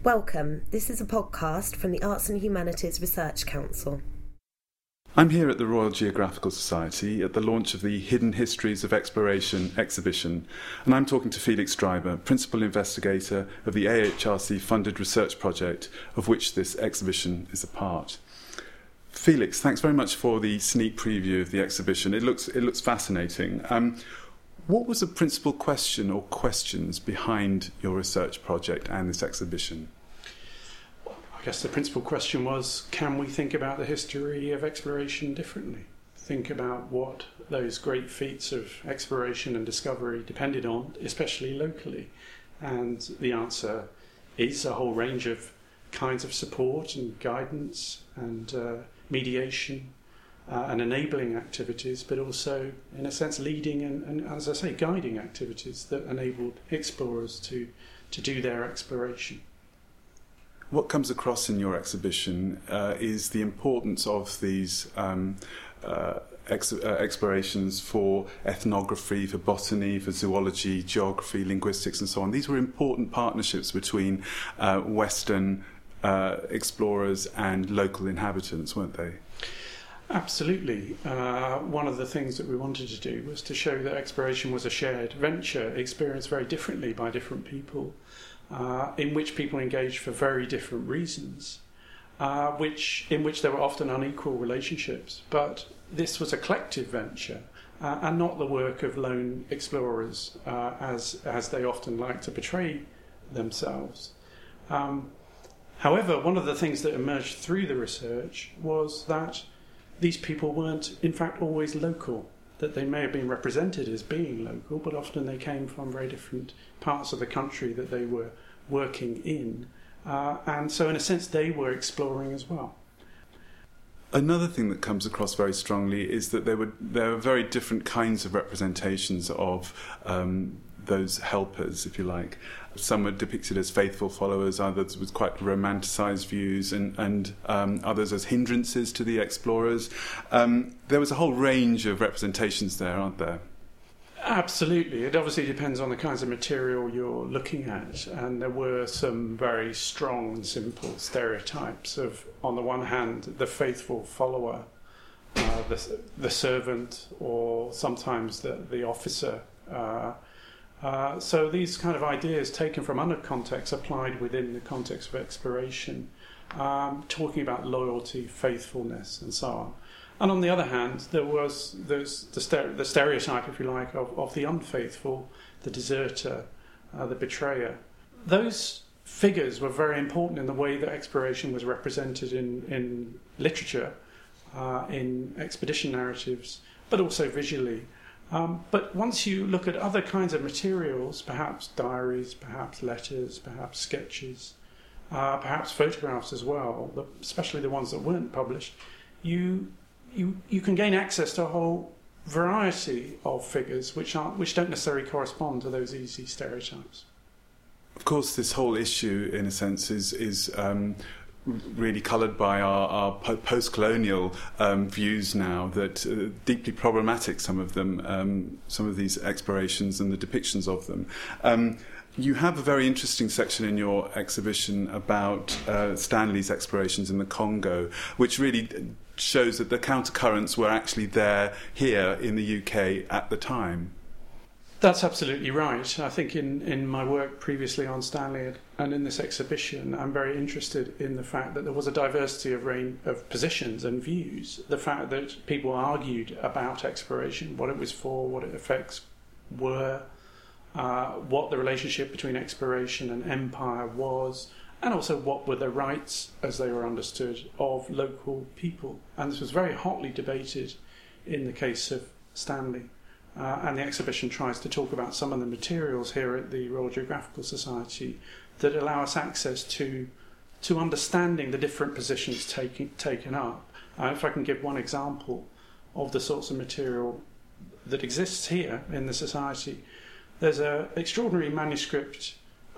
Welcome. This is a podcast from the Arts and Humanities Research Council. I'm here at the Royal Geographical Society at the launch of the Hidden Histories of Exploration exhibition, and I'm talking to Felix Streiber, Principal Investigator of the AHRC-funded research project of which this exhibition is a part. Felix, thanks very much for the sneak preview of the exhibition. It looks fascinating. What was the principal question or questions behind your research project and this exhibition? I guess the principal question was, can we think about the history of exploration differently? Think about what those great feats of exploration and discovery depended on, especially locally. And the answer is a whole range of kinds of support and guidance and mediation and enabling activities, but also, in a sense, leading and, as I say, guiding activities that enabled explorers to do their exploration. What comes across in your exhibition is the importance of these explorations for ethnography, for botany, for zoology, geography, linguistics and so on. These were important partnerships between Western explorers and local inhabitants, weren't they? Absolutely. One of the things that we wanted to do was to show that exploration was a shared venture, experienced very differently by different people, in which people engaged for very different reasons, in which there were often unequal relationships. But this was a collective venture and not the work of lone explorers, as they often like to portray themselves. However, one of the things that emerged through the research was that these people weren't, in fact, always local, that they may have been represented as being local, but often they came from very different parts of the country that they were working in. And so, in a sense, they were exploring as well. Another thing that comes across very strongly is that there were very different kinds of representations of those helpers, if you like. Some were depicted as faithful followers, others with quite romanticised views, and others as hindrances to the explorers. There was a whole range of representations there, aren't there? Absolutely. It obviously depends on the kinds of material you're looking at, and there were some very strong and simple stereotypes of, on the one hand, the faithful follower, the servant, or sometimes the officer. So these kind of ideas taken from other contexts applied within the context of exploration, talking about loyalty, faithfulness, and so on. And on the other hand, there's the stereotype, if you like, of the unfaithful, the deserter, the betrayer. Those figures were very important in the way that exploration was represented in literature, in expedition narratives, but also visually. But once you look at other kinds of materials, perhaps diaries, perhaps letters, perhaps sketches, perhaps photographs as well, especially the ones that weren't published, you can gain access to a whole variety of figures which don't necessarily correspond to those easy stereotypes. Of course, this whole issue, in a sense, is really coloured by our post-colonial views now, that deeply problematic, some of them, some of these explorations and the depictions of them. You have a very interesting section in your exhibition about Stanley's explorations in the Congo, which really shows that the countercurrents were actually here in the UK at the time. That's absolutely right. I think in my work previously on Stanley and in this exhibition, I'm very interested in the fact that there was a diversity of positions and views. The fact that people argued about exploration, what it was for, what its effects were, what the relationship between exploration and empire was, and also what were the rights, as they were understood, of local people. And this was very hotly debated in the case of Stanley. And the exhibition tries to talk about some of the materials here at the Royal Geographical Society that allow us access to understanding the different positions taken up. If I can give one example of the sorts of material that exists here in the Society, there's an extraordinary manuscript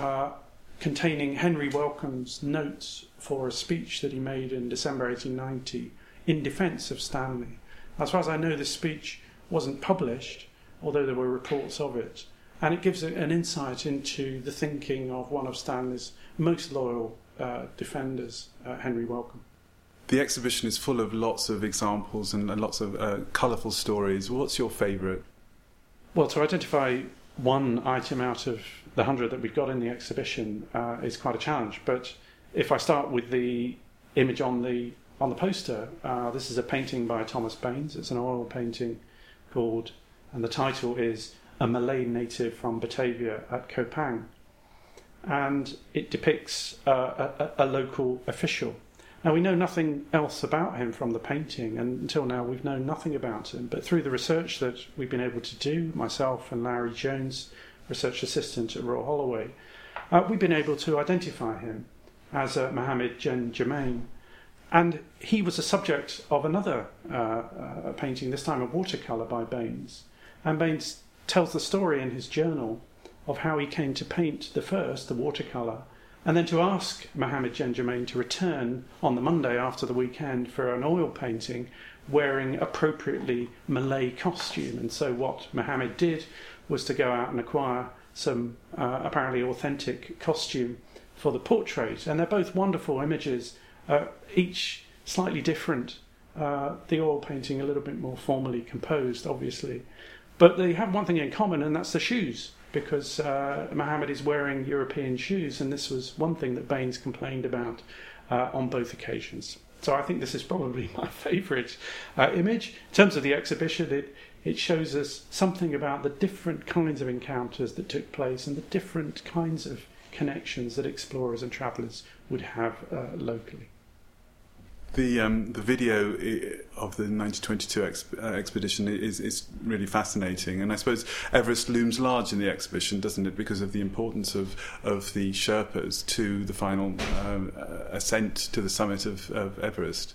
containing Henry Wellcome's notes for a speech that he made in December 1890 in defence of Stanley. As far as I know, this speech wasn't published, although there were reports of it. and it gives an insight into the thinking of one of Stanley's most loyal defenders, Henry Wellcome. The exhibition is full of lots of examples and lots of colourful stories. What's your favourite? Well, to identify one item out of the 100 that we've got in the exhibition is quite a challenge. But if I start with the image on the poster, this is a painting by Thomas Baines. It's an oil painting called, and the title is A Malay Native from Batavia at Kopang. And it depicts a local official. Now, we know nothing else about him from the painting, and until now we've known nothing about him. But through the research that we've been able to do, myself and Larry Jones, research assistant at Royal Holloway, we've been able to identify him as Mohammed Jen Germain. And he was a subject of another painting, this time a watercolour by Baines. And Baines tells the story in his journal of how he came to paint the watercolour, and then to ask Mohammed Jen Germain to return on the Monday after the weekend for an oil painting wearing appropriately Malay costume. And so what Mohammed did was to go out and acquire some apparently authentic costume for the portrait. And they're both wonderful images, each slightly different, the oil painting a little bit more formally composed, obviously. But they have one thing in common, and that's the shoes, because Mohammed is wearing European shoes, and this was one thing that Baines complained about on both occasions. So I think this is probably my favourite image. In terms of the exhibition, it shows us something about the different kinds of encounters that took place and the different kinds of connections that explorers and travellers would have locally. The video of the 1922 expedition is really fascinating, and I suppose Everest looms large in the exhibition, doesn't it, because of the importance of the Sherpas to the final ascent to the summit of Everest.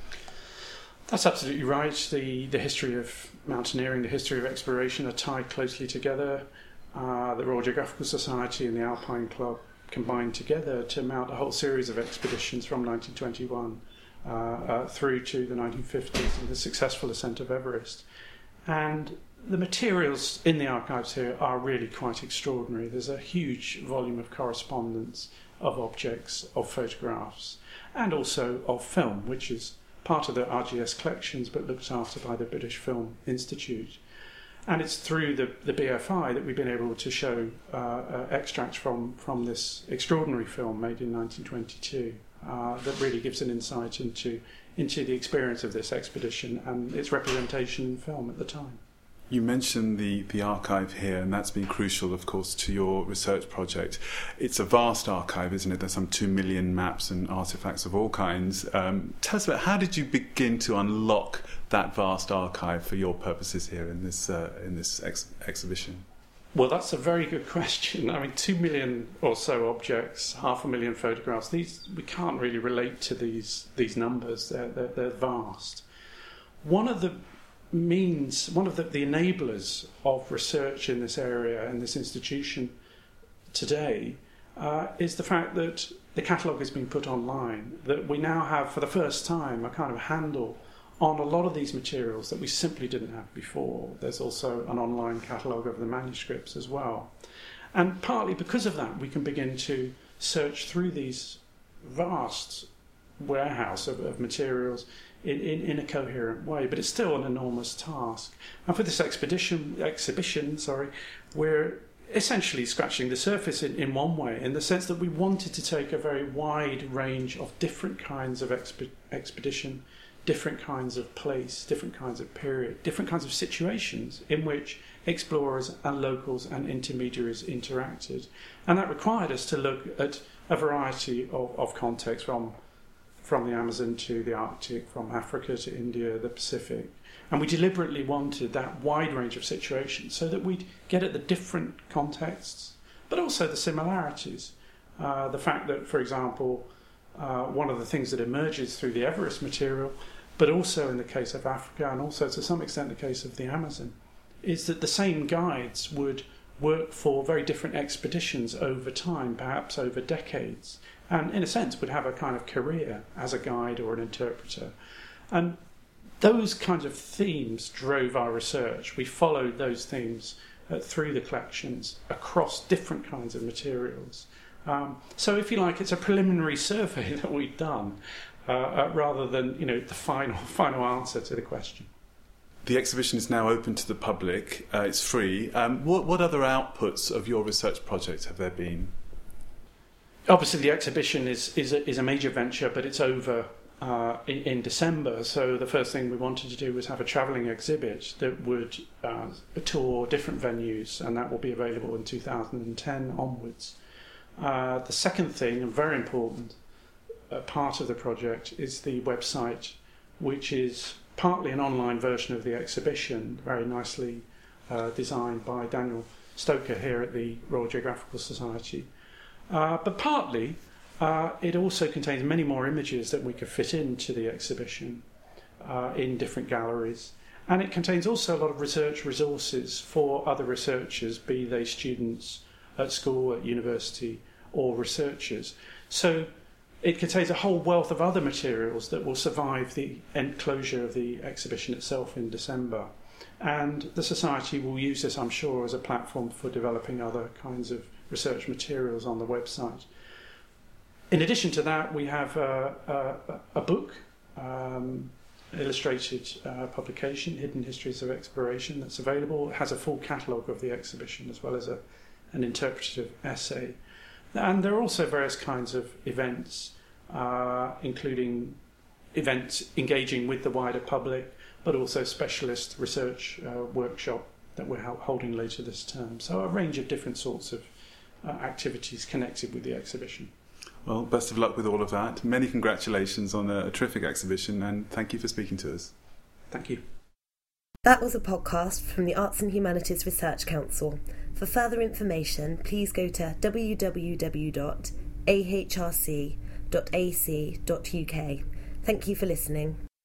That's absolutely right. The history of mountaineering, the history of exploration are tied closely together. The Royal Geographical Society and the Alpine Club combined together to mount a whole series of expeditions from 1921 through to the 1950s and the successful ascent of Everest. And the materials in the archives here are really quite extraordinary. There's a huge volume of correspondence, of objects, of photographs, and also of film, which is part of the RGS collections but looked after by the British Film Institute. And it's through the BFI that we've been able to show extracts from this extraordinary film made in 1922 that really gives an insight into the experience of this expedition and its representation in film at the time. You mentioned the archive here, and that's been crucial, of course, to your research project. It's a vast archive, isn't it? There's some 2 million maps and artefacts of all kinds. Tell us about how did you begin to unlock that vast archive for your purposes here in this exhibition? Well, that's a very good question. I mean, 2 million or so objects, 500,000 photographs. These we can't really relate to these numbers. They're vast. One of the enablers of research in this area and this institution today is the fact that the catalogue has been put online, that we now have for the first time a kind of handle on a lot of these materials that we simply didn't have before. There's also an online catalogue of the manuscripts as well. And partly because of that, we can begin to search through these vast warehouse of materials in a coherent way, but it's still an enormous task. And for this exhibition, we're essentially scratching the surface in one way, in the sense that we wanted to take a very wide range of different kinds of expedition, different kinds of place, different kinds of period, different kinds of situations in which explorers and locals and intermediaries interacted. And that required us to look at a variety of contexts, from the Amazon to the Arctic, from Africa to India, the Pacific. And we deliberately wanted that wide range of situations so that we'd get at the different contexts, but also the similarities. The fact that, for example, one of the things that emerges through the Everest material, but also in the case of Africa and also to some extent the case of the Amazon, is that the same guides would work for very different expeditions over time, perhaps over decades, and in a sense would have a kind of career as a guide or an interpreter. And those kinds of themes drove our research. We followed those themes through the collections across different kinds of materials. So if you like, it's a preliminary survey that we've done rather than the final answer to the question. The exhibition is now open to the public. It's free. What other outputs of your research project have there been? Obviously, the exhibition is a major venture, but it's over in December. So the first thing we wanted to do was have a travelling exhibit that would tour different venues, and that will be available in 2010 onwards. The second thing, and very important part of the project, is the website, which is partly an online version of the exhibition, very nicely designed by Daniel Stoker here at the Royal Geographical Society. But partly, it also contains many more images that we could fit into the exhibition in different galleries. And it contains also a lot of research resources for other researchers, be they students at school, at university, or researchers. So it contains a whole wealth of other materials that will survive the end closure of the exhibition itself in December. And the Society will use this, I'm sure, as a platform for developing other kinds of research materials on the website. In addition to that, we have a book, illustrated publication, Hidden Histories of Exploration, that's available. It has a full catalogue of the exhibition as well as an interpretative essay. And there are also various kinds of events, including events engaging with the wider public, but also specialist research workshop that we're holding later this term. So a range of different sorts of activities connected with the exhibition. Well, best of luck with all of that. Many congratulations on a terrific exhibition, and thank you for speaking to us. Thank you. That was a podcast from the Arts and Humanities Research Council. For further information, please go to www.ahrc.ac.uk. Thank you for listening.